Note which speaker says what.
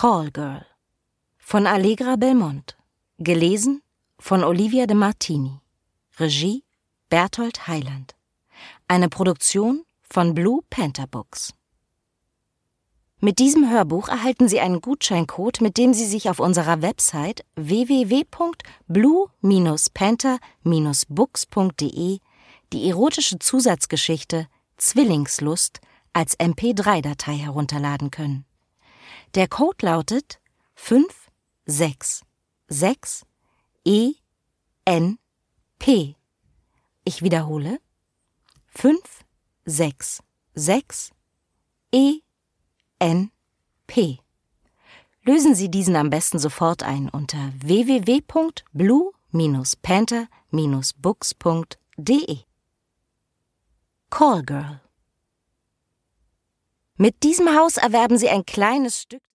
Speaker 1: Call Girl von Allegra Belmont. Gelesen von Olivia de Martini. Regie Berthold Heiland. Eine Produktion von Blue Panther Books. Mit diesem Hörbuch erhalten Sie einen Gutscheincode, mit dem Sie sich auf unserer Website www.blue-panther-books.de die erotische Zusatzgeschichte Zwillingslust als MP3-Datei herunterladen können. Der Code lautet 566ENP. Ich wiederhole: 566ENP. Lösen Sie diesen am besten sofort ein unter www.blue-panther-books.de. Call Girl. Mit diesem Haus erwerben Sie ein kleines Stück